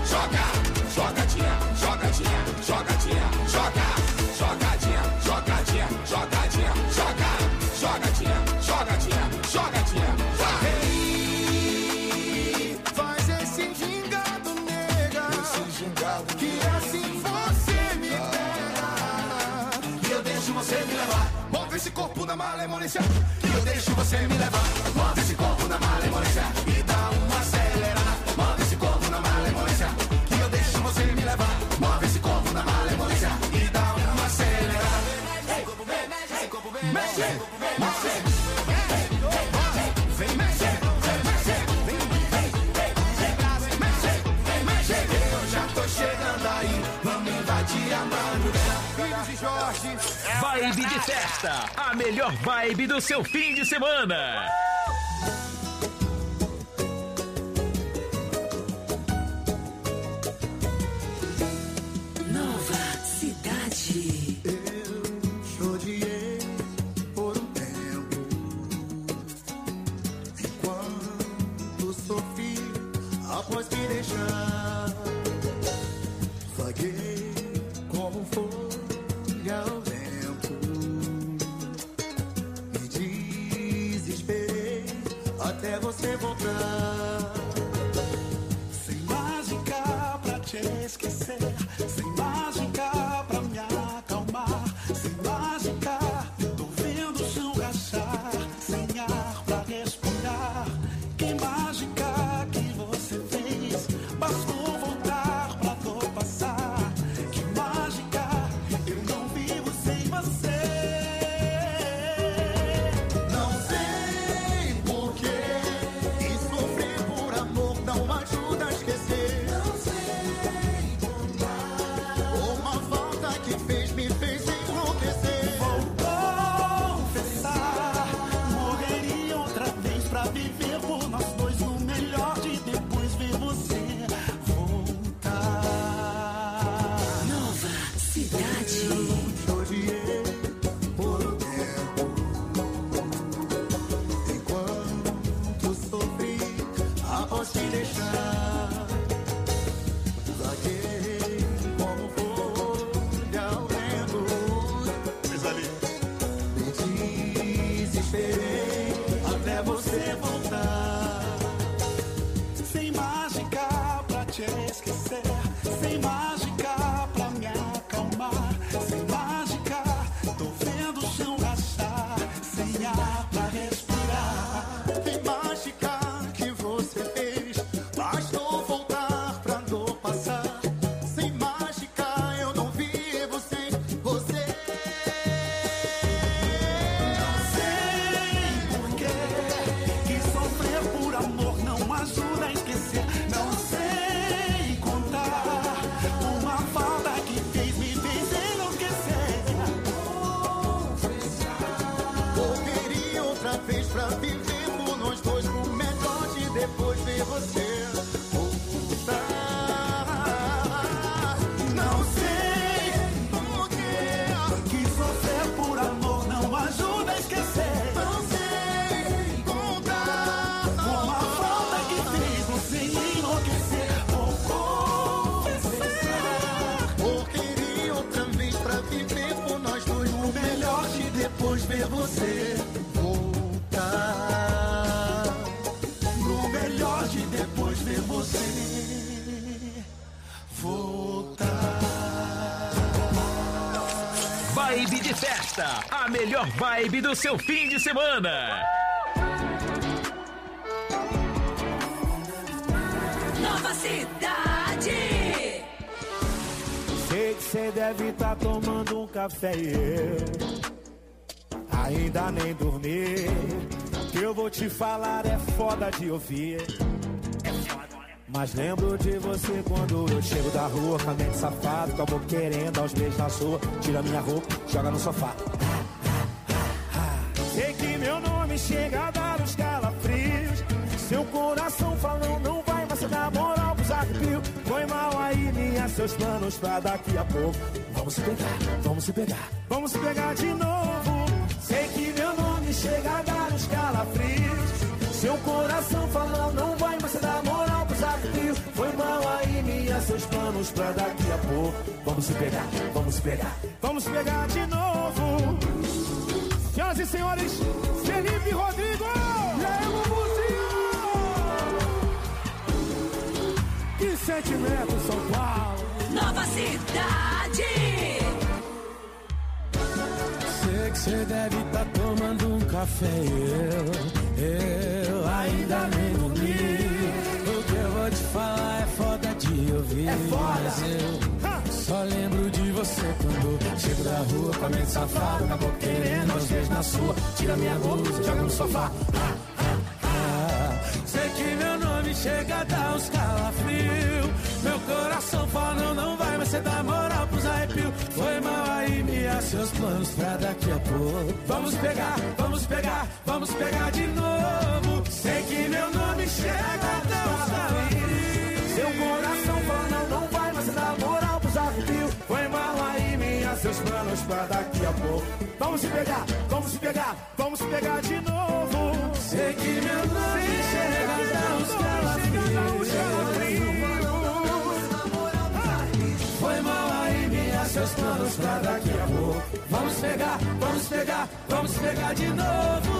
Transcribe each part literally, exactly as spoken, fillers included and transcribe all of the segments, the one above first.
joga, jogadinha, jogadinha, jogadinha, joga, jogadinha, jogadinha, jogadinha, joga, jogadinha, jogadinha, jogadinha, hey, faz esse gingado, nega, esse gingado, que assim você me pega, e eu deixo você me levar. Move esse corpo na malemolência, que eu deixo você me levar. Move esse corpo na malemolência e dá uma acelerada. Move esse corpo na malemolência, que eu deixo você me levar. Move esse corpo na malemolência e dá uma acelerada. Mexe, mexe, mexe, vem mexe, mexe, vem mexe, mexe. Eu já tô chegando aí, vamos invadir a madrugada. Filhos e Jorge. Vibe de festa, a melhor vibe do seu fim de semana. Nova Cidade. Eu odiei por um tempo, enquanto sofri após me deixar. Vaguei como folha ao vento, me desesperei até você voltar. Sem mágica pra te esquecer, sem mágica pra me acalmar, sem mágica tô vendo o chão rachar, sem ar pra respirar. Que mágica que você fez, bastou voltar pra dor passar. Que mágica, eu não vivo sem você. Não sei porquê, e sofrer por amor não ajuda a esquecer. Não sei contar, uma falta que fez me fez enlouquecer. Vou confessar, morreria outra vez pra viver por nós dois, no melhor de depois ver você voltar. Nova Cidade. Eu odiei por um tempo, enquanto sofri após te deixar. Vaguei como folha ao vento, me desesperei até você voltar. Sem mágica pra te esquecer, sem mágica pra me acalmar, sem mágica tô vendo o chão rachar, sem ar pra respirar. Tem mágica que você fez, bastou voltar pra dor passar. Sem mágica eu não vivo sem você. Não sei porquê, que sofrer por amor não ajuda a esquecer. Não sei contar, uma falta que fez me fez enlouquecer. Vou querer outra vez pra viver por nós dois, no melhor de depois ver você voltar. Não sei porquê, que sofrer por amor não ajuda a esquecer. Não sei contar, uma falta que fez você enlouquecer. Vou confessar, vou querer outra vez pra viver por nós dois, no melhor de depois ver você voltar. No melhor de depois ver você voltar. Vibe de festa, a melhor vibe do seu fim de semana. Nova Cidade. Sei que cê deve tá tomando um café e eu ainda nem dormi. Que eu vou te falar é foda de ouvir. Mas lembro de você quando eu chego da rua, com a mente safado, com a boca querendo aos beijos na sua. Tira minha roupa, joga no sofá. Sei que meu nome chega a dar os calafrios. Seu coração falando não vai, mas você dá moral pros arrepios. Foi mal aí, minha, seus planos pra daqui a pouco. Vamos se pegar, vamos se pegar, vamos se pegar de novo. Sei que meu nome chega a dar os calafrios. Seu coração falando não vai, mas você dá moral pros arrepios. Foi mal aí, minha, minha seus planos pra daqui a pouco. Vamos se pegar, vamos se pegar, vamos se pegar de novo. Senhoras e senhores, Felipe Rodrigo! E aí, Mumuzinho! Que sentimento, São Paulo! Nova Cidade! Sei que cê deve tá tomando um café e eu, eu ainda nem dormi. O que eu vou te falar é foda de ouvir. É foda! Mas eu só lembro de você quando chego da rua com a mente safada, na boca querendo aos beijos na sua. Tira minha blusa, joga no sofá. Ah, ah, ah. Sei que meu nome chega a dar uns calafrios. Meu coração fala não, não vai, mas cê dá moral pros arrepios. Foi mal aí, Mia, seus planos pra daqui a pouco. Vamos pegar, vamos pegar, vamos pegar de novo. Sei que meu nome chega a dar uns calafrios. Seu coração fala não, não vai, mas cê dá moral pros arrepios. Foi mal aí, Mia, seus planos pra daqui a pouco. Vamos se pegar, vamos se pegar, vamos se pegar de novo. Sei que meu nome chega a dar uns calafrios. Foi mal aí, Mia, seus planos pra daqui a pouco. Vamos pegar, vamos pegar, vamos pegar de novo.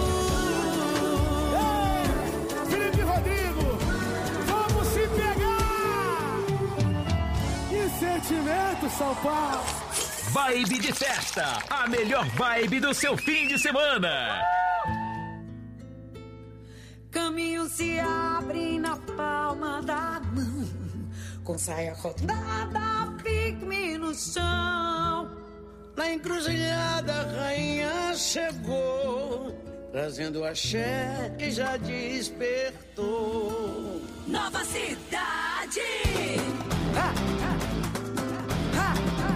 Ei, Felipe Rodrigo, vamos se pegar. Que sentimento, São Paulo. Vibe de festa, a melhor vibe do seu fim de semana. Caminho se abre na palma da mão, com saia rodada, fique-me no chão. Na encruzilhada a rainha chegou, trazendo axé e já despertou. Nova Cidade! Ha, ha, ha, ha.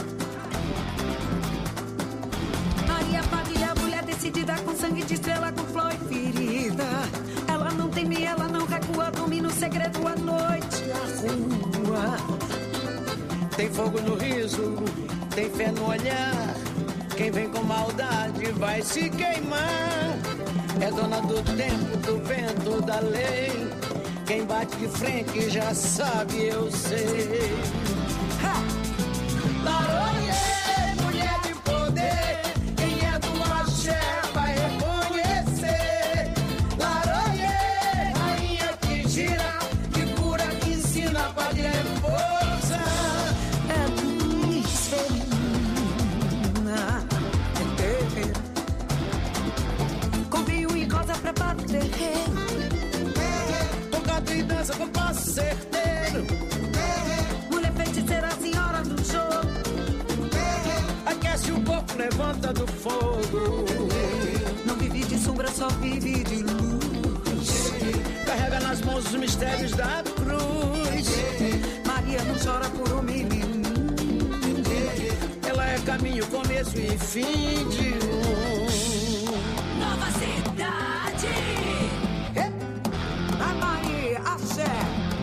Maria Padilha, mulher decidida, com sangue de estrela, com flor e ferida. Ela não teme, ela não recua, domina o segredo à noite, a rua. Tem fogo no riso, tem fé no olhar. Quem vem com maldade vai se queimar. É dona do tempo, do vento, da lei. Quem bate de frente já sabe, eu sei. Ha! Laroie, mulher de poder. Quem é do axé vai reconhecer. Laroie, rainha que gira, que cura, que ensina, padre é força. É luz feminina, é terreiro. Com vinho e rosa prepara o terreiro. Tocado e dança com passo certeiro. Mulher feiticeira, senhora do jogo. Aquece o corpo, levanta do fogo. Não vive de sombra, só vive de luz. Carrega nas mãos os mistérios da cruz. Maria não chora por um menino. Ela é caminho, começo e fim de um. Nova Cidade. A Maria, axé.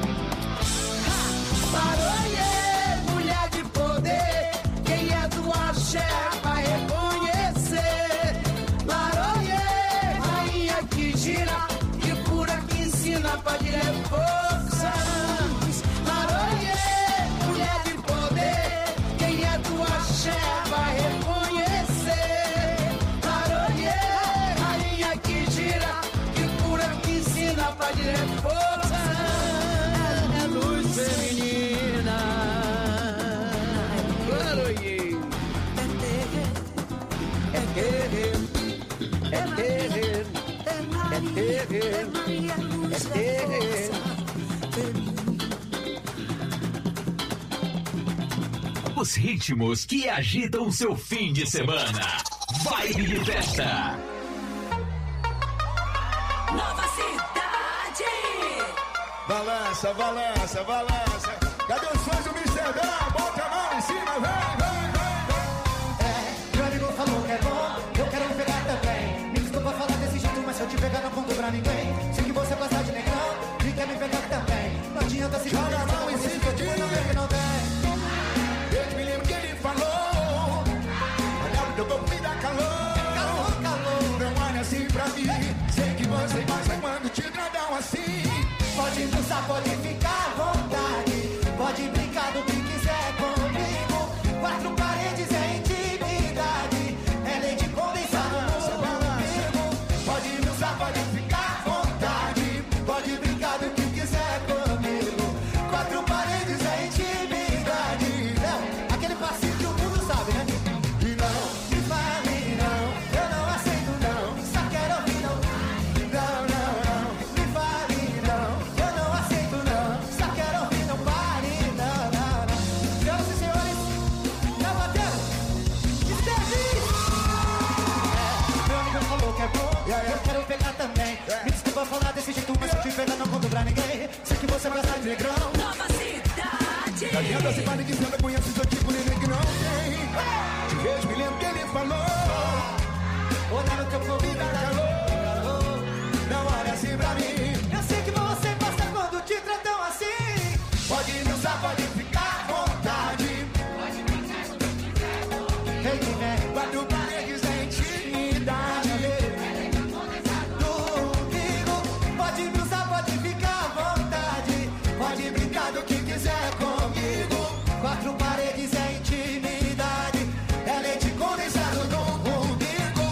Laroie, mulher de poder. Quem é do axé vai reconhecer. Laroie, rainha que gira, que cura, que ensina, padre é força. Laroie, mulher de poder. Quem é do axé vai reconhecer. Laroie, rainha que gira, que cura, que ensina, padre é força. É luz feminina. Laroie. É terreiro, é terreiro, é terreiro, é terreiro. Os ritmos que agitam o seu fim de semana. Vibe de festa. Nova Cidade. Balança, balança, balança. Cadê os fãs do mister Dan? Bota a mão em cima, vem, vem, vem, vem. É, meu amigo falou que é bom, eu quero me pegar também. Me desculpa falar desse jeito, mas se eu te pegar não conto pra ninguém. Sei que você gosta de negrão e quer me pegar também. Não adianta se Joga a mão em cima, que eu não vejo que não tem. Eu me lembro que ele falou. Olha o teu corpo me dá calor. Calor, calor. Não olha assim pra mim. Sei que você gosta quando te gradam assim. Pode dançar, pode ficar à vontade. mais negrão. Nova cidade. Não adianta se fala que você não conhece seu tipo, nem que não tem. Te vejo, me lembro que ele falou. Olha no teu corpo e dá calor. Não olha assim pra mim. Eu sei que você gosta quando te tratam assim. Pode me usar, pode ficar à vontade. Pode brincar quando quiser. Vem que vem. Quatro paredes é intimidade. Domingo. Pode me usar, pode ficar à vontade. Pode brincar do que quiser comigo. Quatro paredes é intimidade. É leite condensado no umbigo.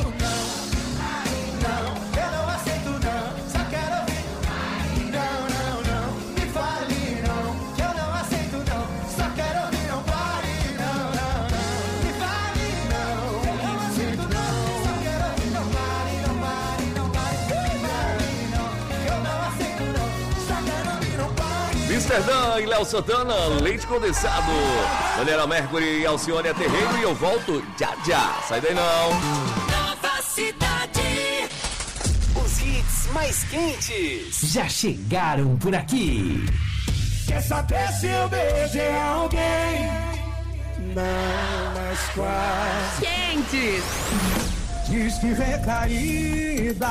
Não, não, eu não aceito não. Só quero ouvir. Não, não, não, me fale não. Que eu não aceito não. Só quero ouvir, não pare. Não, não, não, me fale não. Eu não aceito não. Só quero ouvir, não pare, não pare, não pare. Me fale não. Eu não aceito não. Só quero ouvir, não pare. mister Dan e Léo Santana, leite condensado. Daniela Mercury e Alcione Terreiro. E eu volto já já. Sai daí não. Nova cidade. Os hits mais quentes já chegaram por aqui. Quer saber se eu beijei alguém? Não, mas quase. Quentes. Diz que recaída,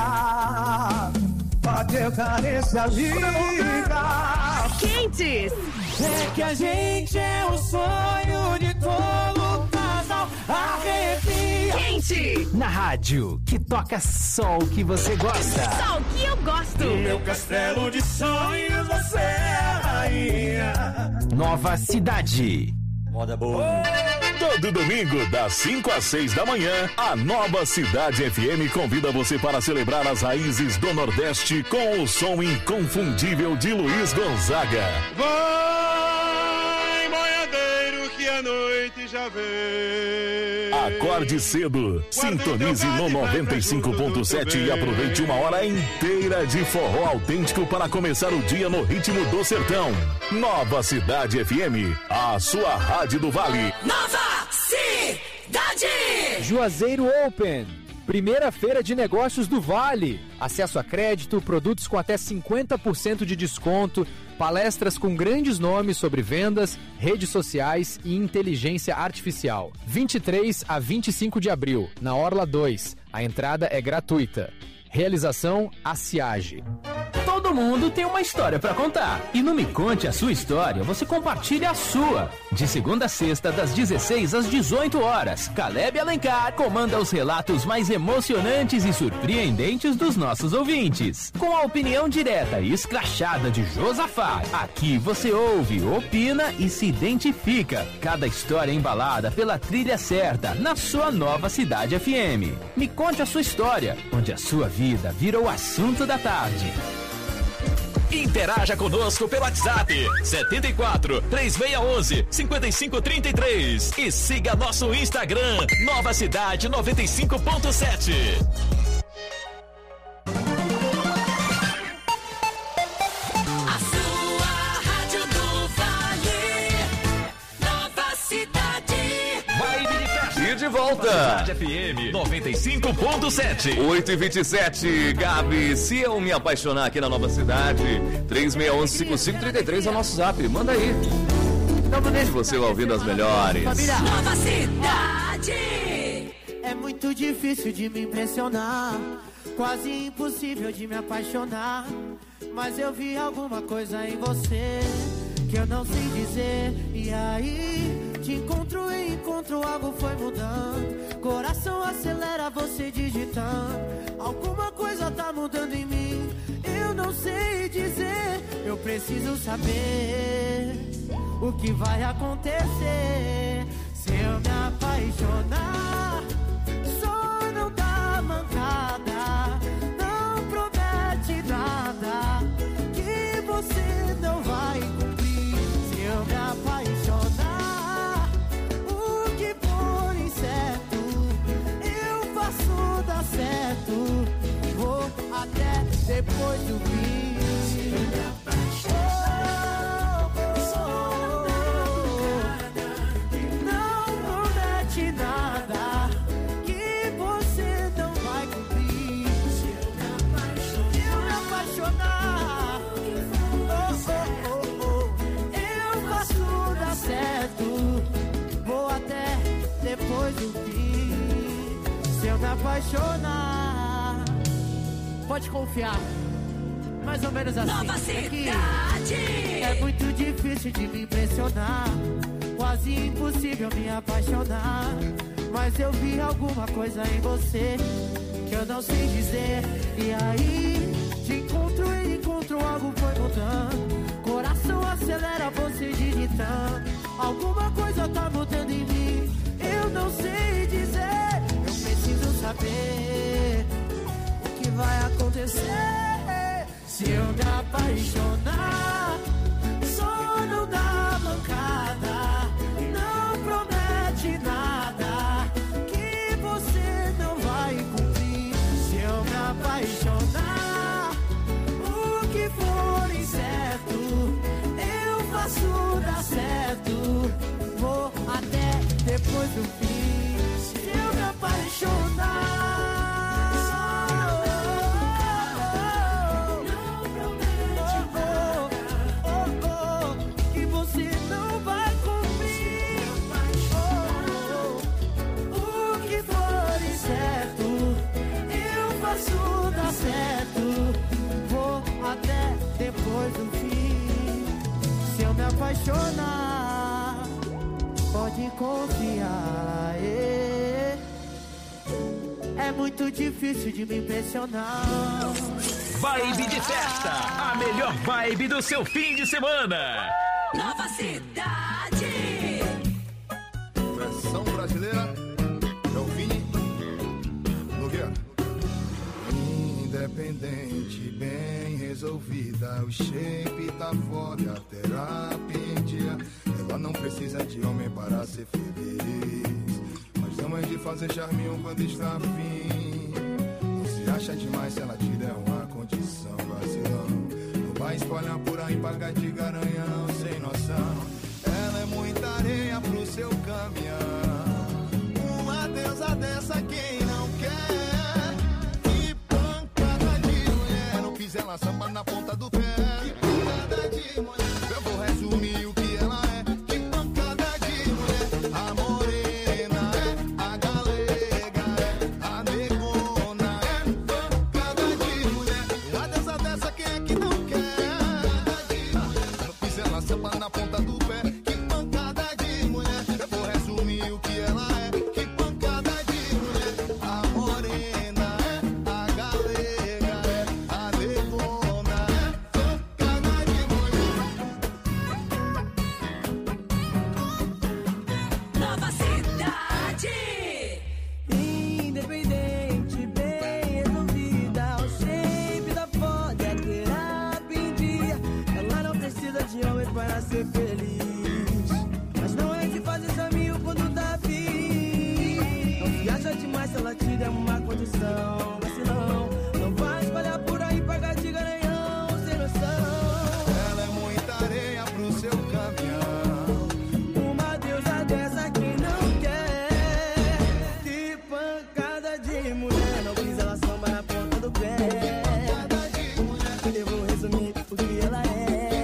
bateu carência linda. Quentes. É que a gente é o sonho de todo casal. Arrepia. Quente. Na rádio que toca só o que você gosta. Só o que eu gosto. Meu castelo de sonhos, você é a rainha. Nova cidade. Moda boa. Todo domingo, das cinco às seis da manhã, a Nova Cidade F M convida você para celebrar as raízes do Nordeste com o som inconfundível de Luiz Gonzaga. Vai, boiadeiro, que a noite já vem. Acorde cedo, sintonize no noventa e cinco ponto sete e aproveite uma hora inteira de forró autêntico para começar o dia no ritmo do sertão. Nova Cidade F M, a sua rádio do Vale. Nova cidade. Juazeiro Open, primeira feira de negócios do Vale. Acesso a crédito, produtos com até cinquenta por cento de desconto, palestras com grandes nomes sobre vendas, redes sociais e inteligência artificial. vinte e três a vinte e cinco de abril, na Orla dois. A entrada é gratuita. Realização Aciage. Todo mundo tem uma história pra contar. E no Me Conte a Sua História, você compartilha a sua. De segunda a sexta, das dezesseis às dezoito horas, Caleb Alencar comanda os relatos mais emocionantes e surpreendentes dos nossos ouvintes. Com a opinião direta e escrachada de Josafá, aqui você ouve, opina e se identifica. Cada história embalada pela trilha certa, na sua Nova Cidade F M. Me Conte a Sua História, onde a sua vida vira o assunto da tarde. Interaja conosco pelo WhatsApp setenta e quatro, três seis um um, cinco cinco três três e siga nosso Instagram Nova Cidade noventa e cinco ponto sete. A sua rádio do Vale. Nova cidade. Vibe de festa. E de volta. Cidade F M noventa e cinco ponto sete. oito e vinte e sete, Gabi, se eu me apaixonar aqui na Nova Cidade, três seis um um, cinco cinco três três é o nosso zap, manda aí. Não deixe você ouvindo as melhores. Nova cidade. É muito difícil de me impressionar, quase impossível de me apaixonar. Mas eu vi alguma coisa em você que eu não sei dizer. E aí, te encontro e encontro, algo foi mudando. Coração acelera você digitando. Alguma coisa tá mudando em mim, eu não sei dizer. Eu preciso saber o que vai acontecer se eu me apaixonar. Só não dá mancada, não promete nada que você não vai cumprir. Se eu me apaixonar, o que for incerto, eu faço dar certo. Vou até depois do fim. Se eu me apaixonar, não promete nada que você não vai cumprir. certo. Vou até depois do fim. Se eu me apaixonar, pode confiar. Mais ou menos assim. Nova Cidade. É, é muito difícil de me impressionar, quase impossível me apaixonar. Mas eu vi alguma coisa em você que eu não sei dizer. E aí, te encontro e encontro, algo foi mudando. Coração acelera você digitando. Alguma coisa tá mudando em mim, eu não sei dizer. Eu preciso saber o que vai acontecer se eu me apaixonar. Sono da bancada, não promete nada que você não vai cumprir. Se eu me apaixonar, o que for incerto, eu faço dar certo. Vou até depois do fim. Se eu me apaixonar, dá certo, vou até depois do fim. Se eu me apaixonar, pode confiar. É, é muito difícil de me impressionar. Vibe de festa, a melhor vibe do seu fim de semana. Nova Cidade. Versão brasileira, é o Vini Nogueira. Independente, bem resolvida, o shape tá foda, a terapia em dia. Ela não precisa de homem para ser feliz, mas não é de fazer charminho quando está afim. Não se acha demais se ela te der uma condição, vacilão. Não vai espalhar por aí, pagar de garanhão, sem noção. Ela é muita areia pro seu caminhão, uma deusa dessa quem não quer. Ela samba na ponta do pé. Que pancada de mulher. Eu vou resumir o que ela é. Que pancada de mulher. A morena é, a galega é, a negona é. Pancada de mulher. Uma deusa dessa quem é que não quer? Eu fiz ela samba na ponta do pé. Que pancada de mulher. Eu vou resumir o que ela é. Que pancada de mulher. A morena é, a galega é, a negona. Para ser feliz, mas não é de fazer caminho quando tá afim. Não se acha demais se ela te der uma condição, vacilão. Não vai espalhar por aí, pagar de garanhão, sem noção. Ela é muita areia pro seu caminhão, uma deusa dessa quem não quer. Que pancada de mulher, não quis ela samba na ponta do pé. Eu vou resumir o que ela é.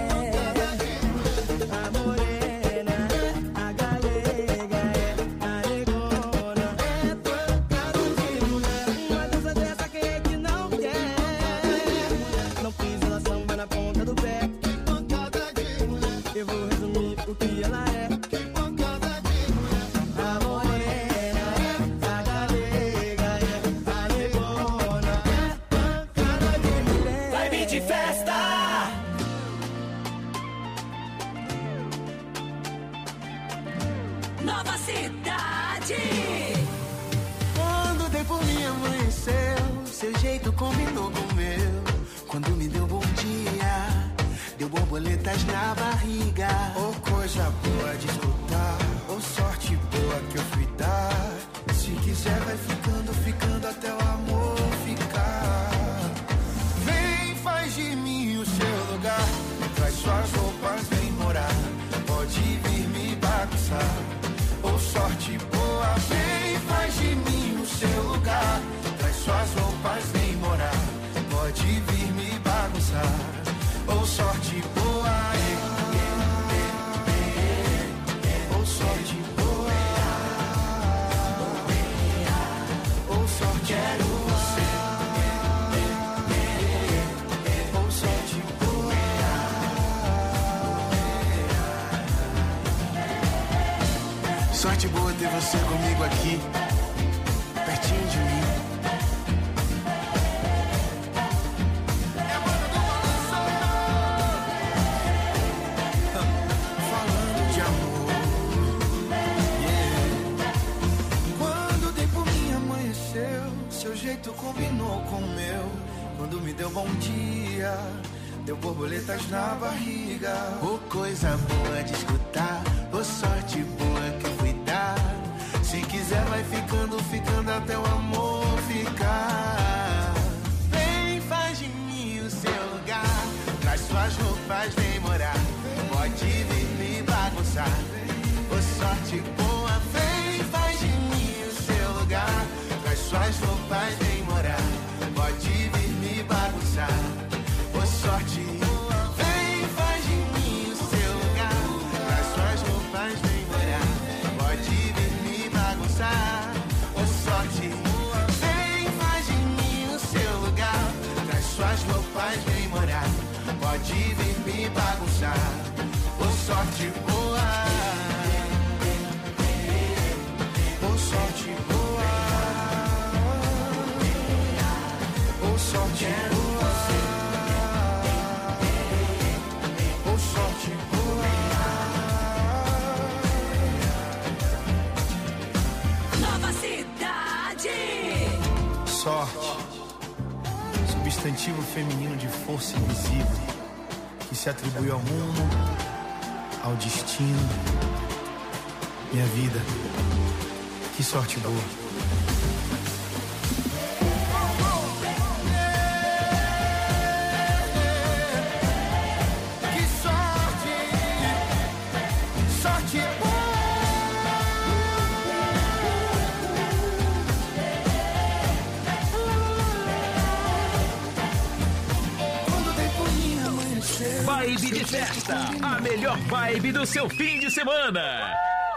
Nova Cidade. Quando o tempo me amanheceu, seu jeito combinou com o meu. Quando me deu bom dia, deu borboletas na barriga. Oh, coisa boa de escutar, oh, sorte boa que eu fui dar. Se quiser vai ficando, ficando até o amor ficar. Vem, faz de mim o seu lugar, traz suas roupas, vem morar. Pode vir me bagunçar, oh, sorte boa. Vem, faz de mim o seu lugar, traz suas roupas, vem morar. Pode vir me bagunçar, oh, sorte boa. Oh, Sorte boa ter você comigo aqui, pertinho de mim. Falando de amor, yeah. Quando dei por mim amanheceu, seu jeito combinou com o meu. Quando me deu bom dia, deu borboletas na barriga. Oh, coisa boa de escutar, oh, sorte boa que eu fui dar. Se quiser vai ficando, ficando até o amor ficar. Vem, faz de mim o seu lugar, traz suas roupas, vem morar. Pode vir me bagunçar, oh, sorte boa. Vem, faz de mim o seu lugar, traz suas roupas, vem morar. Pode vir me bagunçar, oh, sorte boa. Vem, faz de mim o seu lugar, traz suas roupas, vem morar. Pode vir me bagunçar, oh, sorte boa. Vem, faz de mim o seu lugar, traz suas roupas, vem morar. Pode vir me bagunçar, oh, sorte boa. Oh, sorte boa. Oh, sorte boa. Oh, sorte boa. Nova Cidade. Sorte, substantivo feminino de força invisível, que se atribui ao mundo, ao destino. Minha vida, que sorte boa. Vibe de festa, a melhor vibe do seu fim de semana.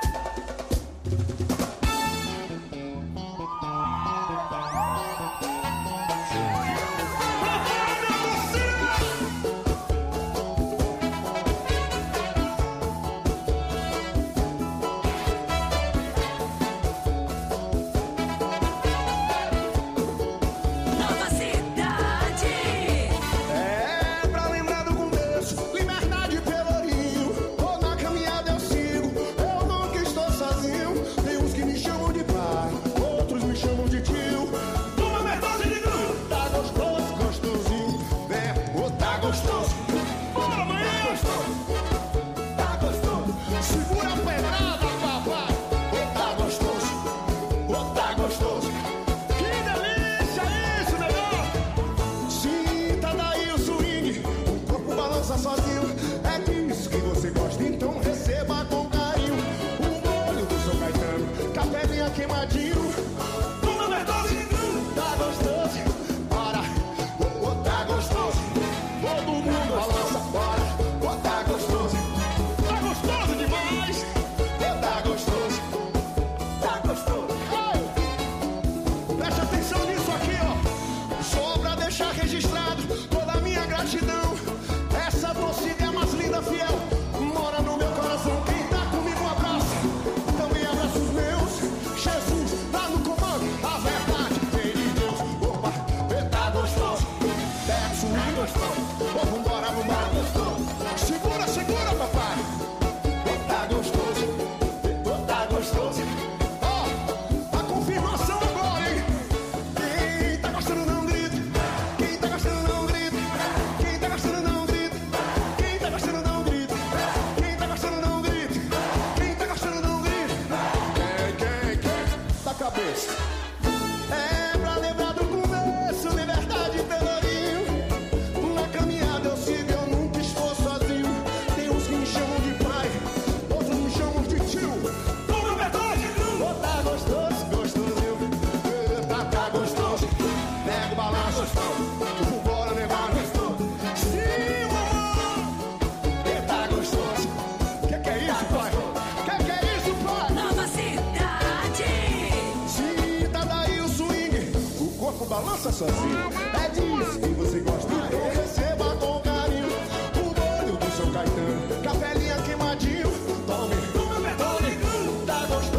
Balança sozinho, é disso que você gosta. Eu receba com carinho o molho do seu Caetano, capelinha queimadinho. Tome, tome, tome, tá gostoso.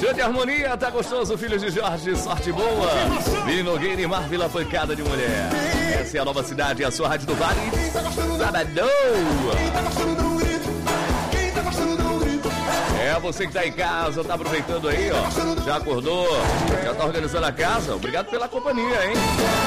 Grande harmonia, tá gostoso, filho de Jorge, sorte boa. Vini Nogueira e Marvila, pancada de mulher. Essa é a Nova Cidade, a sua rádio do Vale. Sabadão. É, você que tá em casa, tá aproveitando aí, ó. Já acordou, já tá organizando a casa. Obrigado pela companhia, hein?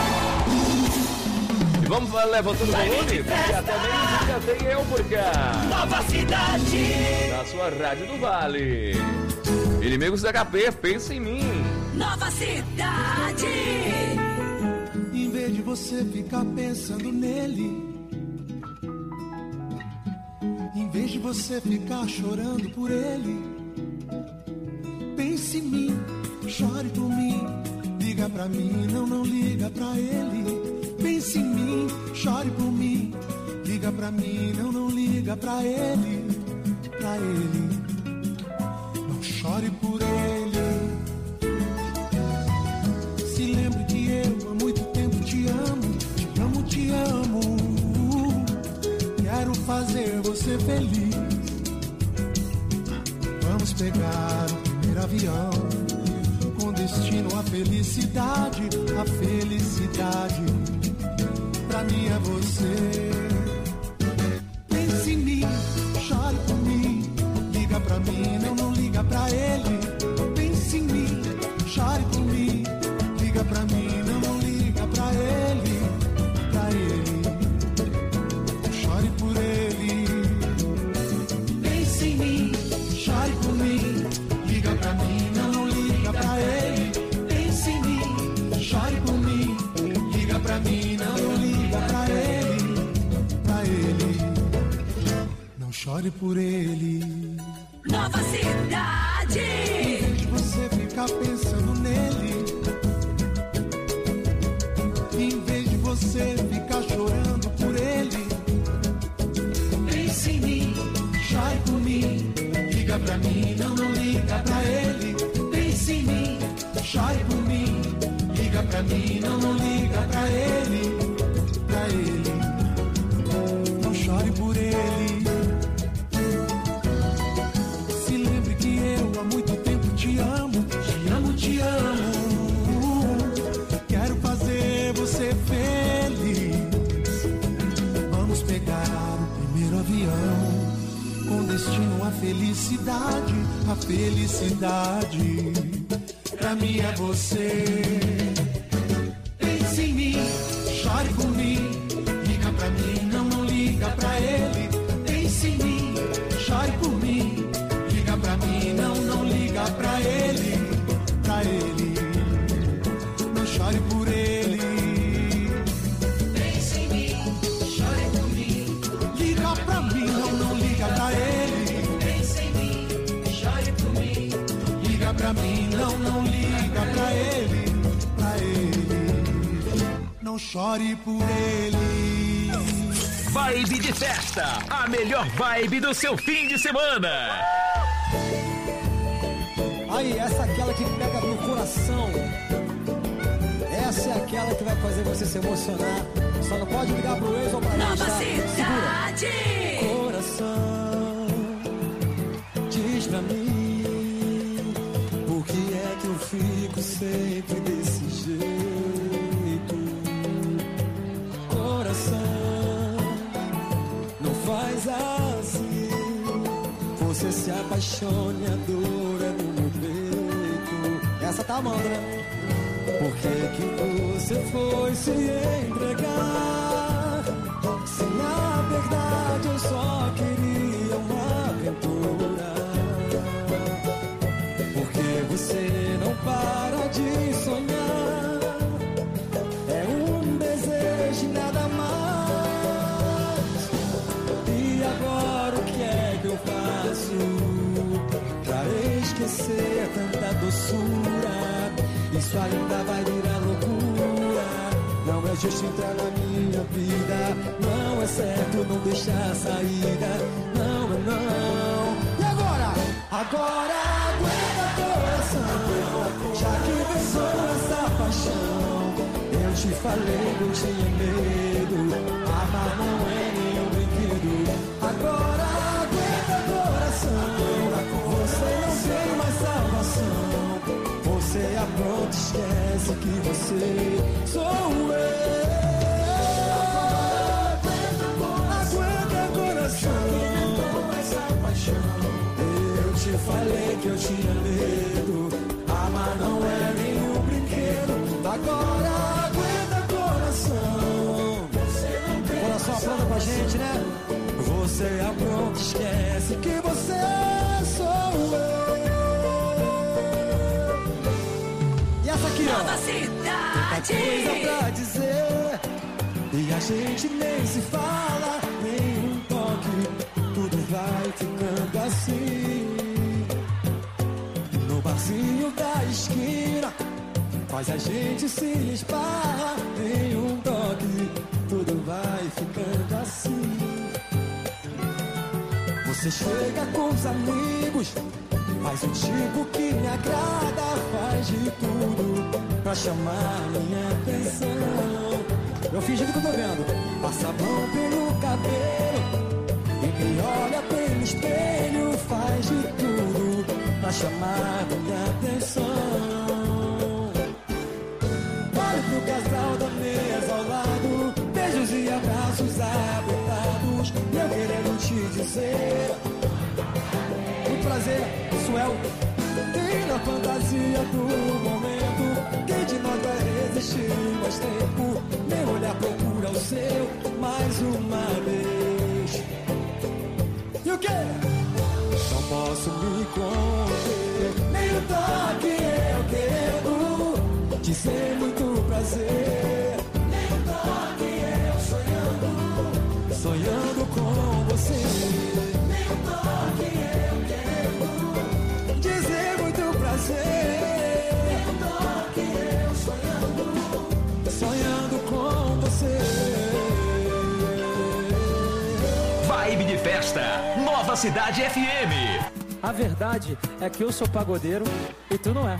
E vamos levantando o volume, porque até meio-dia tem eu por cá. Nova Cidade. Na sua rádio do Vale. Inimigos da H P, pensa em mim. Nova Cidade. Em vez de você ficar pensando nele, em vez de você ficar chorando por ele, pense em mim, chore por mim, liga pra mim, não, não liga pra ele. Pense em mim, chore por mim, liga pra mim, não, não liga pra ele, pra ele. Não chore por ele. Se lembre que eu há muito tempo te amo, te amo, te amo. Quero fazer você feliz. Vamos pegar o primeiro avião com destino à felicidade, a felicidade. Pra mim é você. Pense em mim, chore por mim, liga pra mim, não, não liga pra ele. Pense em mim, chore por mim, liga pra mim, não, não liga pra ele, pra ele. Chore por ele. Pense em mim, chore por mim, liga pra mim, não, não liga pra ele. Pense em mim, chore por mim, liga pra mim, não, não liga pra ele, pra ele. Não chore por ele. Nova Cidade. Em vez de você ficar pensando nele, em vez de você ficar chorando por ele, pense em mim, chore por mim, liga pra mim, não, não liga pra ele. Pense em mim, chore por mim, liga pra mim, não, não liga pra ele, pra ele. Não chore por ele. Se lembre que eu há muito tempo te amo, te amo, te amo. Quero fazer você feliz. Vamos pegar o primeiro avião com destino à felicidade, a felicidade. Pra mim é você. Pense em mim, chore por mim, liga pra mim, não, não liga pra ele. Pense em mim, chore por mim, liga pra mim, não, não liga pra ele, pra ele. Não chore por ele. Pense em mim, chore por mim, liga pra mim, não, não liga pra ele. Pense em mim, chore por mim, liga pra mim, não, não liga pra ele, pra ele. Não chore por ele. Vibe de festa, a melhor vibe do seu fim de semana. Aí, essa é aquela que pega no coração. Essa é aquela que vai fazer você se emocionar. Só não pode ligar pro ex ou pra ex, Nova tá? Cidade. Segura. Coração, diz pra mim, por que é que eu fico sempre desse jeito? Coração, não faz assim. Você se apaixone, a dor é no meu peito. Essa tá amando, né? Por que que você foi se entregar? Se na verdade eu só queria uma aventura. Por que você não para de sonhar? É um desejo e nada mais. E agora o que é que eu faço pra esquecer tanta doçura? Isso ainda vai virar loucura. Não é justo entrar na minha vida. Não é certo não deixar saída. Não é não. E agora? Agora aguenta coração. Já que pensou essa paixão, eu te falei que eu tinha medo. Amar não é nenhum brinquedo. Agora aguenta coração. Você não tem mais salvação. pronto, esquece que você sou eu. Aguenta coração, eu te falei que eu tinha medo, amar não é nenhum brinquedo. Agora aguenta coração, coração apronta com a gente, né? Você apronta, esquece que você sou eu. E essa aqui, ó, Nova Cidade. tem coisa pra dizer e a gente nem se fala, nem um toque, tudo vai ficando assim. No barzinho da esquina faz a gente se esbarra, nem um toque, tudo vai ficando assim. Você chega com os amigos, faz o tipo que me agrada, faz de tudo pra chamar minha atenção. Eu fingindo que eu tô vendo, passa a mão pelo cabelo e me olha pelo espelho, faz de tudo pra chamar minha atenção. Olho pro casal da mesa ao lado, beijos e abraços apertados, e eu querendo te dizer, o prazer, isso é o tem na fantasia do momento. Quem de nós vai resistir mais tempo? Meu olhar procura o seu mais uma vez. E o quê? Não posso me conter, nem o toque eu quero dizer muito prazer. Nem o toque eu sonhando, sonhando com você. Nem o toque eu quero dizer muito prazer. Nem o toque eu sonhando, sonhando com você. Vibe de festa, Nova Cidade F M. A verdade é que eu sou pagodeiro e tu não é.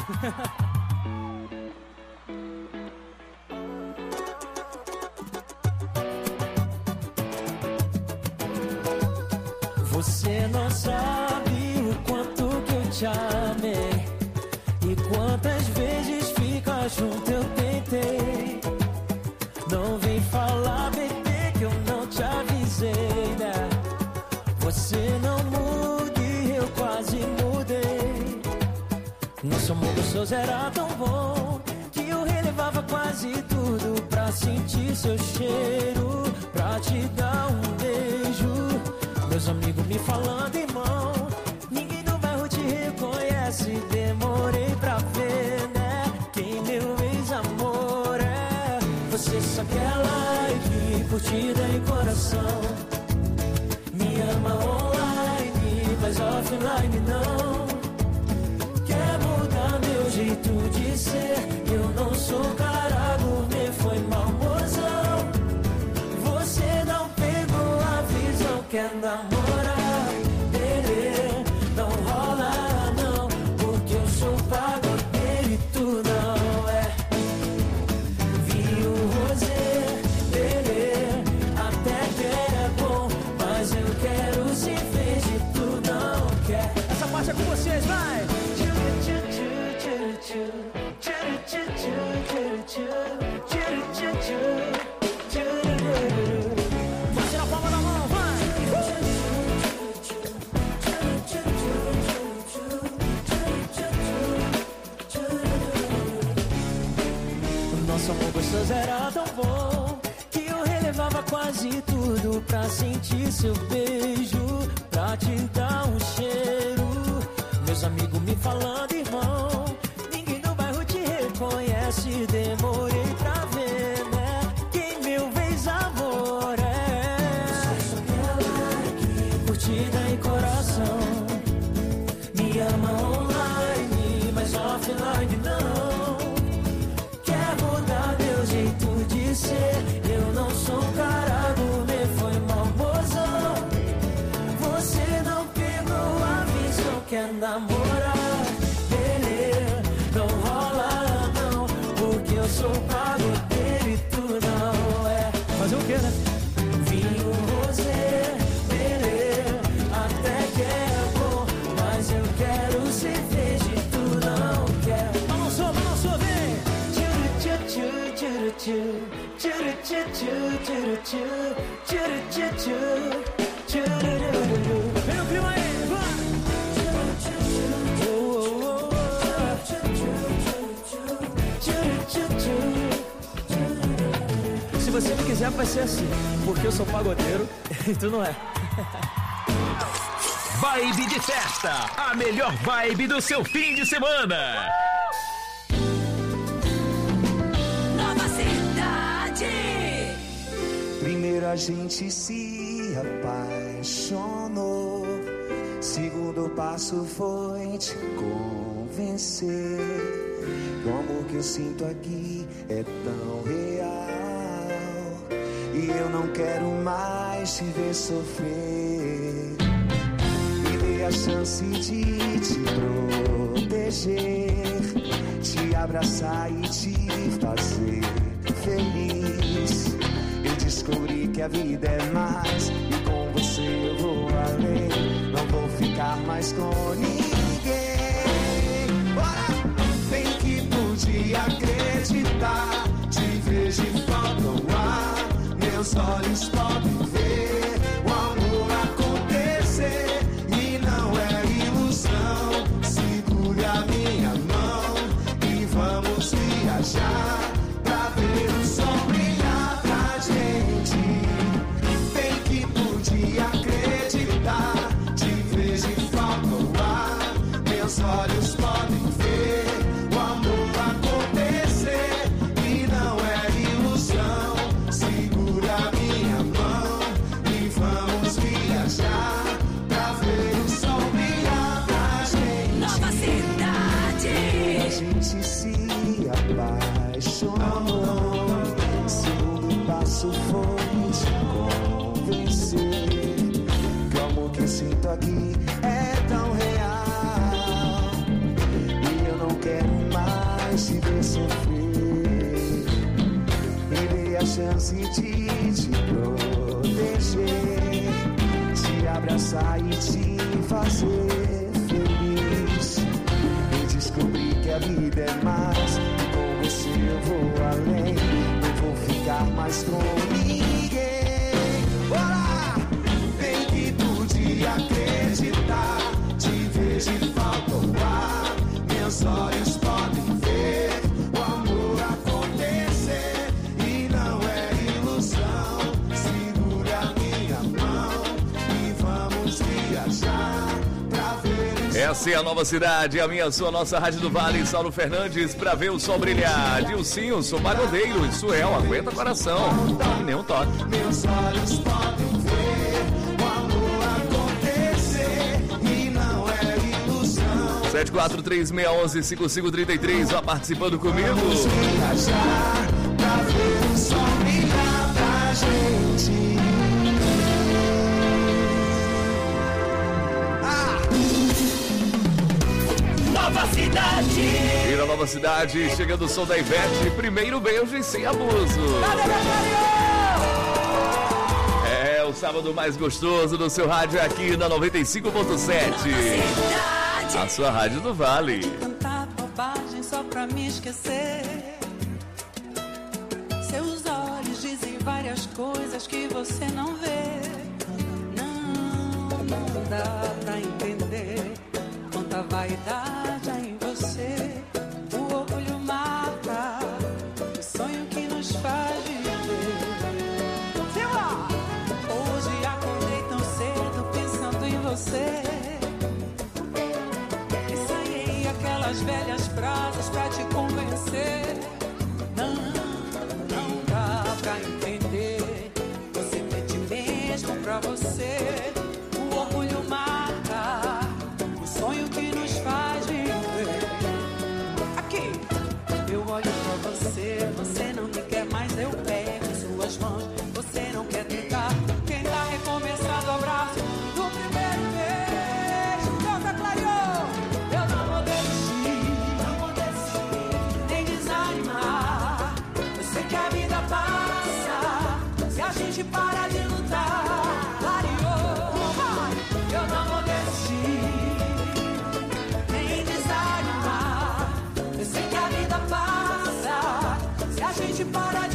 Você não sabe o quanto que eu te amei e quantas vezes ficar junto eu tentei. Não vem falar, bebê, que eu não te avisei, né? Você não muda e eu quase mudei. Nosso amor gostoso era tão bom que eu relevava quase tudo pra sentir seu cheiro, pra te dar um beijo. Meus amigos me falando, irmão, ninguém no bairro te reconhece. Demorei pra ver, né, quem meu ex-amor é. Você só quer like, curtida e coração. Me ama online, mas offline não. Quer mudar meu jeito de ser, eu não sou cara gourmet, foi mal, mozão. Você não pegou a visão, quer namorar, beleza, não rola não, porque eu sou pagodeiro e tu não é. Vinho rosé, beleza, até que é bom, mas eu quero se fez e tu não quer. Essa parte é com vocês, vai! Bate na palma da mão, vai! O nosso amor gostoso era tão bom que eu relevava quase tudo pra sentir seu beijo, pra te dar um cheiro. Meus amigos me falando, irmão, ninguém no bairro te reconhece. Demorei pra ver, né, quem meu ex-amor é. Você só quer like, curtida e coração. Me ama online, mas offline não. Quer mudar meu jeito de ser, eu não sou cara gourmet, foi mal, mozão. Você não pegou a visão, quer namorar, beleza, não rola não, porque eu sou pagodeiro e tu não é. Fazer o quê, né? Vinho rosé, beleza, até que é bom, mas eu quero cerveja e tu não quer. Balançou, tchu, tchu, tchu, tchu, tchu, tchu, tchu, tchu, tchu, tchu. Vem o clima aí, vai! Se você não quiser, vai ser assim, porque eu sou pagodeiro e tu não é. Vibe de festa, a melhor vibe do seu fim de semana. Nova Cidade. Primeiro a gente se apaixonou, segundo passo foi te convencer que o amor que eu sinto aqui é tão real e eu não quero mais te ver sofrer. Me dê a chance de te proteger, te abraçar e te fazer feliz. Eu descobri que a vida é mais e com você eu vou além. Não vou ficar mais com ninguém. Bora! Bem que pude acreditar, te vejo e falta o ar. Meus olhos podem ver o amor acontecer e não é ilusão. Segure a minha mão e vamos viajar pra ver o sol brilhar pra gente. Bem que pude acreditar, te vejo e falta o ar. Meus olhos podem ver o amor acontecer e não é ilusão. Segura a minha mão e vamos viajar pra ver o sol brilhar pra gente. Nova Cidade. A gente se apaixonou, segundo passo foi te convencer que o amor que eu sinto aqui é tão real e eu não quero mais te ver sofrer. Me dê a chance de te proteger, te abraçar e te fazer feliz. Eu descobri que a vida é mais e com você eu vou além. Não vou ficar mais com ninguém. Bora! Bem que pude acreditar, te vejo e falta o ar. Meus olhos podem ver o amor acontecer e não é ilusão. Segura a minha mão e vamos viajar pra ver o sol. Essa é a Nova Cidade, a minha, a sua, a nossa Rádio do Vale. Saulo Fernandes, pra ver o sol brilhar. Dilcinho, sou pagodeiro. E Suel, aguenta coração. E nem um toque. Meus olhos podem ver o amor acontecer e não é ilusão. sete quatro três seis um um cinco cinco três três, ó, participando comigo. Vamos viajar pra ver o sol brilhar pra gente. Nova Cidade. E na Nova Cidade, chegando o som da Ivete, primeiro beijo e sem abuso. É o sábado mais gostoso do seu rádio aqui na noventa e cinco ponto sete. A sua rádio do Vale. Tanta bobagem só pra me esquecer. Seus olhos dizem várias coisas que você não vê. Não, não dá pra entender quanta vaidade há em você. O orgulho mata o sonho que nos faz viver. Hoje acordei tão cedo pensando em você. Aquelas velhas frases pra te convencer. Não, não dá pra entender. Você pede mesmo pra você. O orgulho mata o sonho que nos faz viver. Aqui, eu olho pra você. Você não me quer mais, eu pego suas mãos. Você não quer tentar. Quem tá recomeçando o abraço do primeiro beijo. Canta, clareou. Eu não vou desistir. Para de lutar, clareou. Eu não vou desistir, nem desanimar. Eu sei que a vida passa se a gente para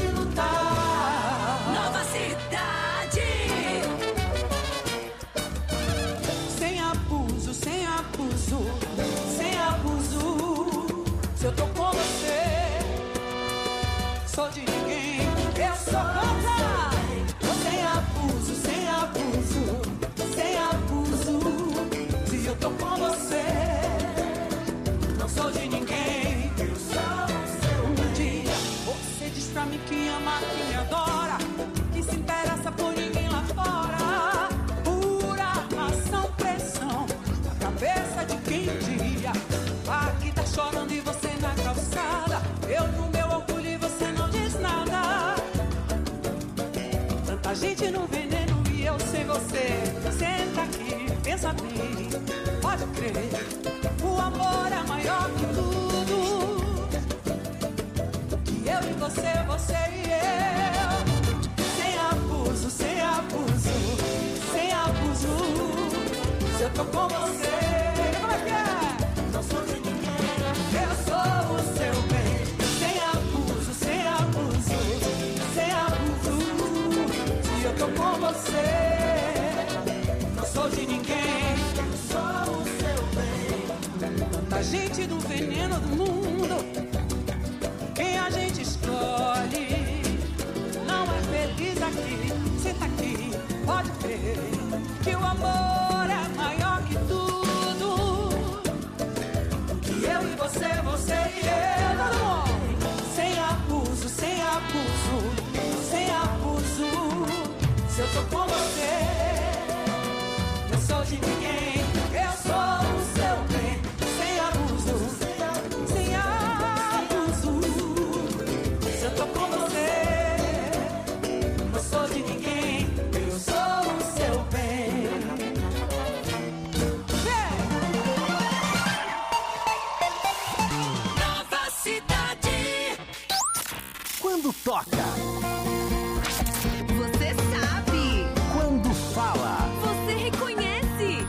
Eu sou contra. Sem abuso, sem abuso, sem abuso. Se eu tô com você, não sou de ninguém. Eu sou o seu. Um dia você diz pra mim que ama, que me adora, que se interessa por ninguém lá fora. Pura armação, pressão, a cabeça de quem diria. Aqui tá chorando e você na calçada. Eu no meu orgulho e você não diz nada. Tanta gente no veneno e eu sem você. Senta aqui, pensa bem, pode crer. O amor é maior que tudo. Que eu e você, você e eu. Sem abuso, sem abuso, sem abuso. Se eu tô com você, como é que é? Não sou de ninguém. Eu sou o seu bem. Sem abuso, sem abuso, sem abuso. Se eu tô com você, não sou de ninguém. Eu sou o seu bem. Tanta gente do veneno do mundo. Quem a gente escolhe não é feliz aqui. Senta aqui, pode crer que o amor é maior que tudo. Que eu e você, você e eu, todo mundo. Sem abuso, sem abuso, sem abuso. Se eu tô com você, não sou de ninguém. Eu sou o seu bem. Sem abuso, sem abuso. Se eu tô com você, não sou de ninguém. Eu sou o seu bem. Nova Cidade. Quando toca, Você sabe. quando fala, Você reconhece.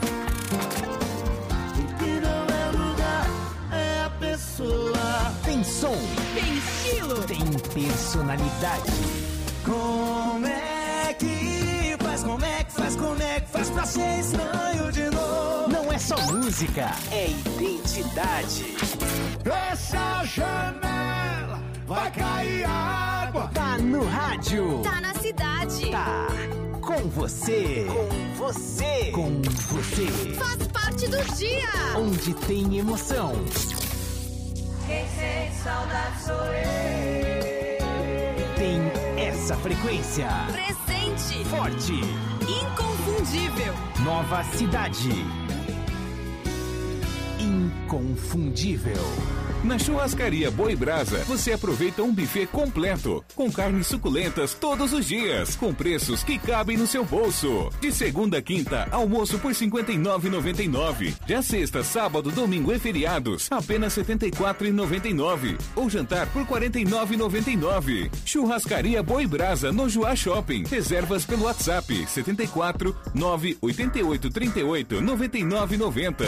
O que não é lugar é a pessoa. tem som, Tem estilo. tem personalidade. Como é que faz, como é que faz, como é que faz pra ser estranho de novo? Não é só música, é identidade. Fecha a janela, vai cair água. Tá no rádio, Tá na cidade. tá com você, com você, com você. Faz parte do dia. Onde tem emoção, Quem sente saudade sou eu. tem essa frequência. Presente. Forte, Inconfundível. Nova Cidade. Inconfundível. Na Churrascaria Boi Brasa, você aproveita um buffet completo, com carnes suculentas todos os dias, com preços que cabem no seu bolso. De segunda a quinta, almoço por cinquenta e nove reais e noventa e nove centavos. Já sexta, sábado, domingo e feriados, apenas setenta e quatro reais e noventa e nove centavos. Ou jantar por quarenta e nove reais e noventa e nove centavos. Churrascaria Boi Brasa, no Joá Shopping. Reservas pelo WhatsApp, setenta e quatro, nove oito oito, trinta e oito, noventa e nove noventa.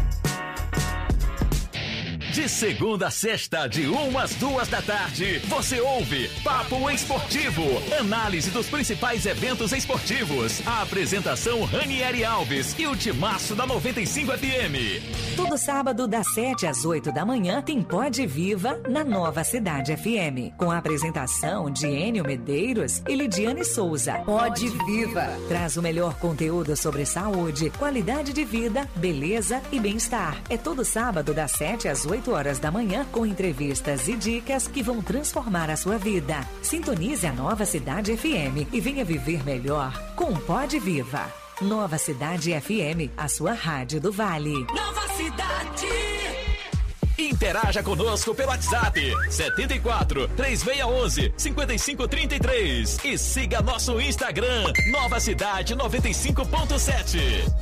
De segunda a sexta, de uma às duas da tarde, você ouve Papo Esportivo, análise dos principais eventos esportivos. A apresentação Ranieri Alves e o timaço da noventa e cinco F M. Todo sábado, das sete às oito da manhã, tem Pode Viva na Nova Cidade F M, com a apresentação de Enio Medeiros e Lidiane Souza. Pode Viva traz o melhor conteúdo sobre saúde, qualidade de vida, beleza e bem-estar. É todo sábado, das sete às oito horas da manhã, com entrevistas e dicas que vão transformar a sua vida. Sintonize a Nova Cidade F M e venha viver melhor com Pode Viva. Nova Cidade F M, a sua rádio do Vale. Nova Cidade. Interaja conosco pelo WhatsApp setenta e quatro, três seis um um, cinco cinco três três e siga nosso Instagram Nova Cidade noventa e cinco ponto sete.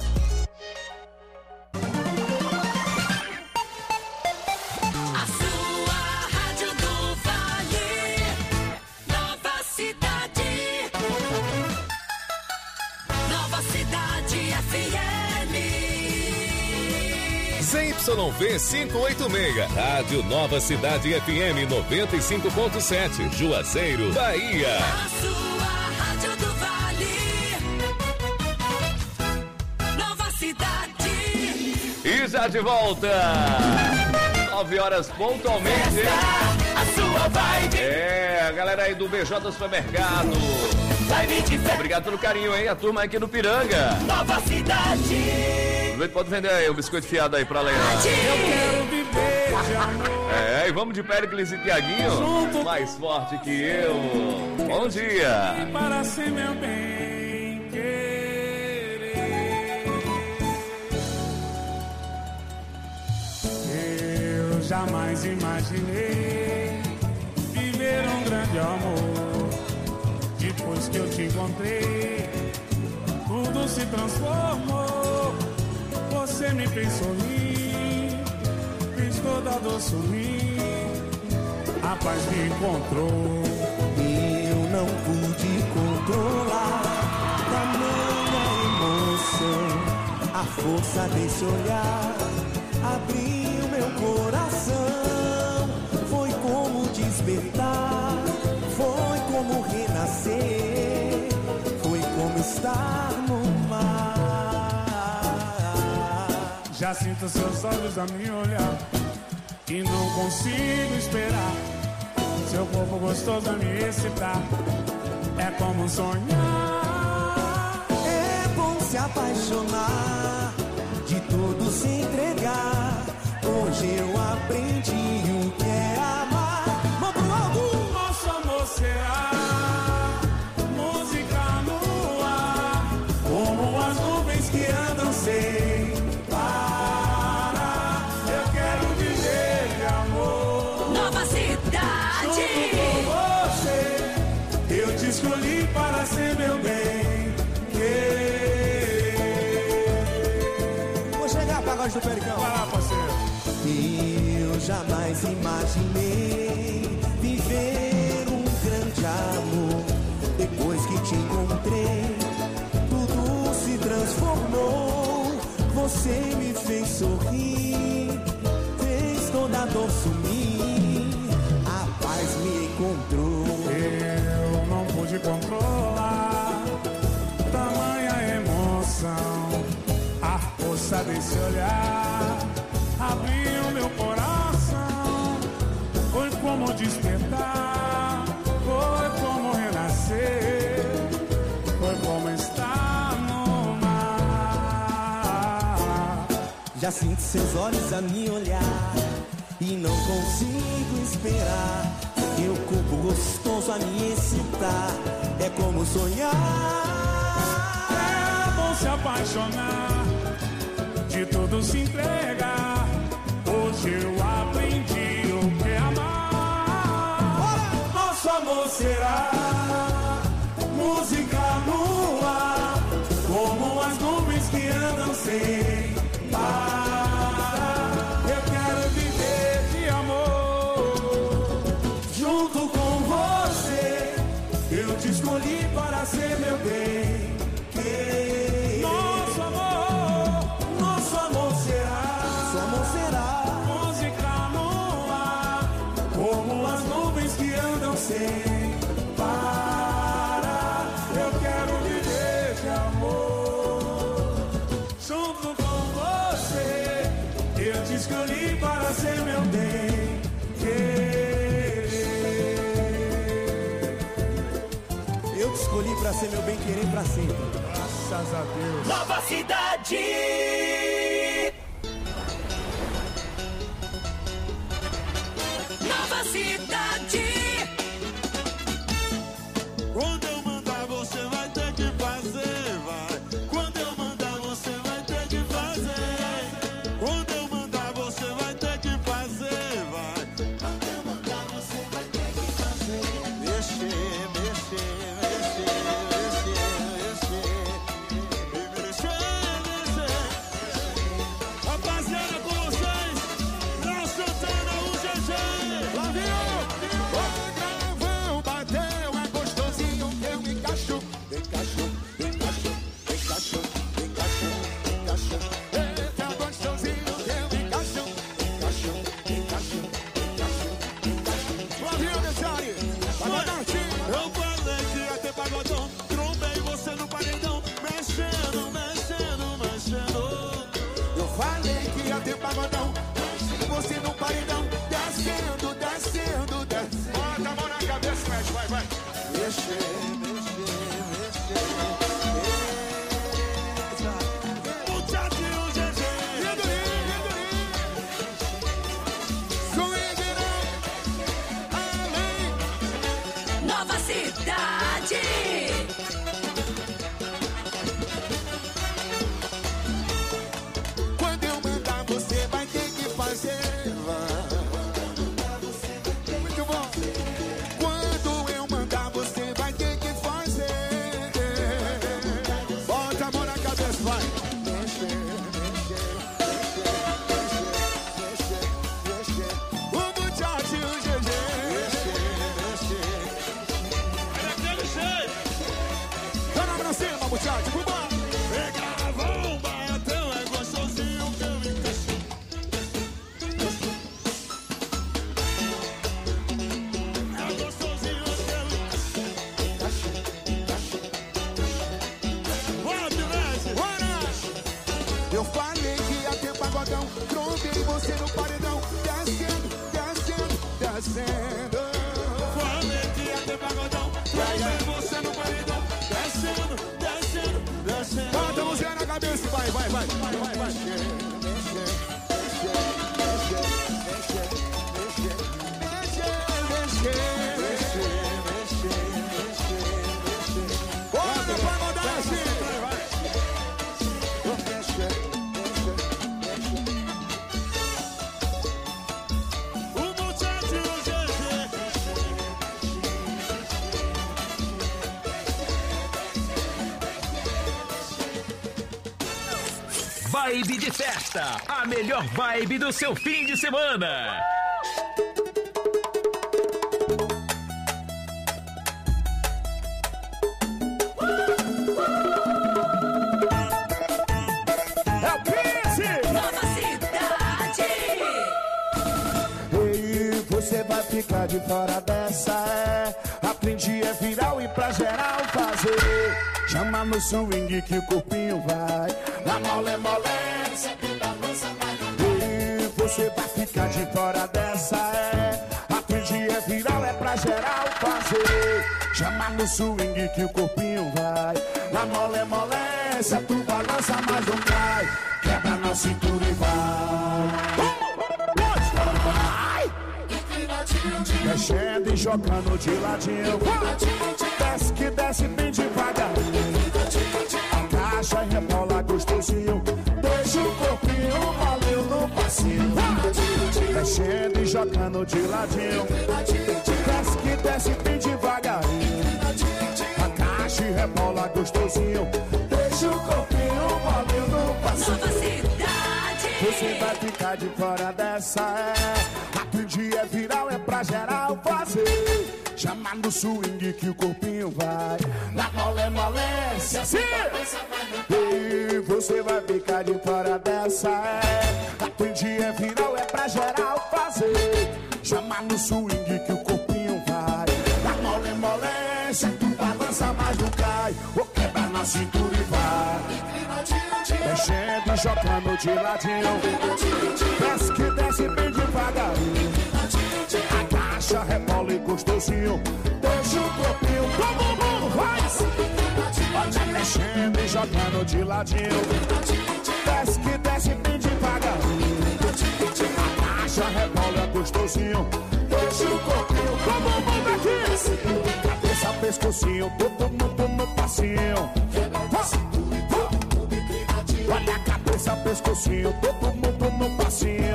A sua rádio do Vale. Nova Cidade. Nova Cidade F M. Z Y V quinhentos e oitenta e seis, Rádio Nova Cidade F M noventa e cinco ponto sete, Juazeiro, Bahia. A sua rádio do Vale. Nova Cidade. E já de volta. nove horas pontualmente. a sua vibe. É, a galera aí do B J Supermercado. Vibe de festa. Obrigado pelo carinho, hein? A turma aqui no Piranga. Nova cidade. Pode vender aí o biscoito fiado aí pra Leandro. Eu quero viver de amor. É, e vamos de Péricles e Tiaguinho. Mais forte que eu. Bom dia. Para ser meu bem querer. Eu jamais imaginei viver um grande amor. Depois que eu te encontrei, tudo se transformou. Você me fez sorrir, fez toda a dor sumir. A paz me encontrou. Eu não pude controlar tamanha emoção. A força desse olhar abriu meu coração. Foi como despertar, foi como renascer, foi como estar no mar. Já sinto seus olhos a me olhar e não consigo esperar. Seu corpo gostoso a me excitar. É como sonhar. É bom se apaixonar, de tudo se entregar. Hoje eu aprendi o que é amar. Mão pro alto. Nosso amor será música no ar, como as nuvens que andam sem parar. Eu quero viver de amor. Nova cidade. Junto com você, eu te escolhi para ser meu bem querer. Vou chegar, pagode do Pericão. Vai lá, parceiro. Eu jamais imaginei viver um grande amor. Depois que te encontrei, tudo se transformou. Você me fez sorrir, fez toda a dor sumir. A paz me encontrou. Eu não pude controlar tamanha emoção. A força desse olhar abriu meu coração. Foi como despertar, foi como renascer, foi como estar no mar. Já sinto seus olhos a me olhar e não consigo esperar. Meu corpo gostoso a me excitar. É como sonhar. É bom se apaixonar, de tudo se entregar. Hoje eu aprendi o que é amar. Nosso amor será música no ar, como as nuvens que andam sem parar. Eu quero viver de amor. Junto com você, eu te escolhi para ser meu bem querer. Nosso amor, nosso amor será, nosso amor será música no ar, como as nuvens que andam sem parar. Eu quero viver de amor. Junto com você, eu te escolhi para ser meu bem querer. Eu te escolhi pra ser meu bem querer pra sempre. Graças a Deus. Nova cidade. Nova cidade. Quando eu mandar você vai ter que fazer, vai. Quando eu mandar você vai ter que fazer. Quando eu mandar você vai ter que fazer, vai. Quando eu mandar você vai ter que fazer. Mexer, mexer, mexer, mexer, mexer. Mexer, mexer. Rapaziada, com vocês, Léo Santana, o G G. Lá viu? O travão bateu, é gostosinho que mexer, mexer, mexer. O Tchati e o G G. Nova Cidade. Quando eu mandar, você vai ter que fazer. Muito bom. Quando eu mandar, você vai ter que fazer. Bota a mão na cabeça, vai. Mexer, mexer, mexer, mexer, mexer. O Muchacho e o G G. Mexer, mexer. Era aquele jeito. Tá na pra cima, Muchacho, vambora. Pegava um baratão, é gostosinho que eu encaixo. É gostosinho que eu encaixo. Bora, Pilete! Bora! Eu falei que ia ter pagodão, trombei você no paredão, descendo, descendo, descendo. Falei que ia ter pagodão, trazei você no paredão, descendo, descendo, descendo. Bota a mãozinha na cabeça e vai, vai, vai, vai, vai, vai. Bota pra mandar assim. O Muchacho e o G G. Vibe de festa, a melhor vibe do seu fim de semana. É o Prince! Nova Cidade. E você vai ficar de fora dessa, é. Aprendi é viral e pra geral fazer. Chama no swing que o corpinho vai. Na mole, molência, que balança mais. E você vai ficar de fora dessa, é. Aprendi é viral, é pra geral fazer. Chama no swing que o corpinho vai. Na mole, molência, tu balança, mas não cai. Quebra na cintura e vai. Mexendo e jogando de ladinho. Desce que desce bem devagar. Agacha e rebola gostosinho. Deixa o corpinho valeu no passinho. Mexendo e jogando de ladinho. Desce que desce bem devagarinho. Agacha e rebola gostosinho. Deixa o corpinho valeu no passinho. Nova Cidade. Você vai ficar de fora dessa, é. Aprendi é viral, é pra geral fazer. Chama no swing que o corpinho vai. Na mole, molência, sim! E você vai ficar de fora dessa, é. Aprendi é viral, é pra geral fazer. Chama no swing que o corpinho vai. Na mole, molência, tu balança, mas não cai. Ou quebra na cintura e vai. Mexendo e jogando de ladinho. Desce que desce bem devagarinho. Agacha, rebola e gostosinho. Deixa o corpinho, todo mundo faz. Olha mexendo e jogando de ladinho. Desce que desce bem devagarinho. Agacha, rebola gostosinho. Deixa o corpinho, todo mundo aqui. Cabeça, pescocinho, todo mundo no passinho. Olha a cabeça, pescocinho, todo mundo no passinho.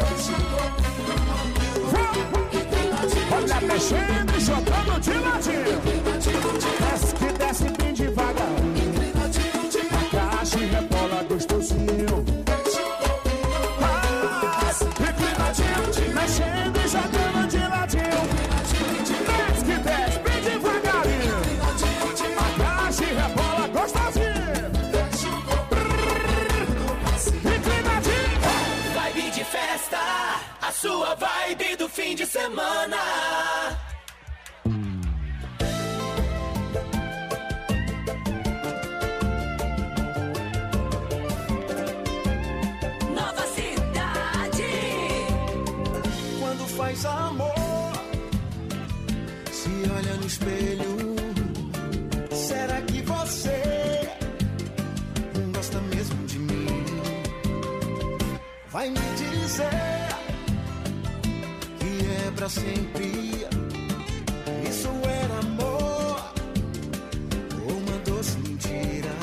Olha mexendo e jogando de ladinho. Desce que desce bem devagar. Agacha e rebola gostosinho. Inclinadinho, mexendo e jogando de ladinho. Desce que desce bem devagarinho. Agacha e rebola gostosinho. Vibe de festa, a sua vibe do fim de semana. Nova Cidade. Quando faz amor, se olha no espelho. vai me dizer que é pra sempre. Isso era amor ou uma doce mentira?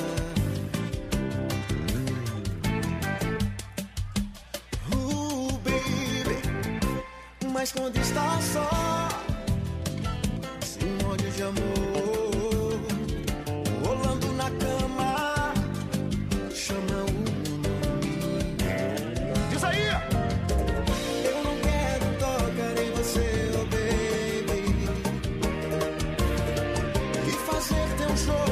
Uh, baby, mas quando está só, sem olhos de amor, rolando na cama, chama o meu nome. Diz aí! Eu não quero tocar em você, oh baby, e fazer teu jogo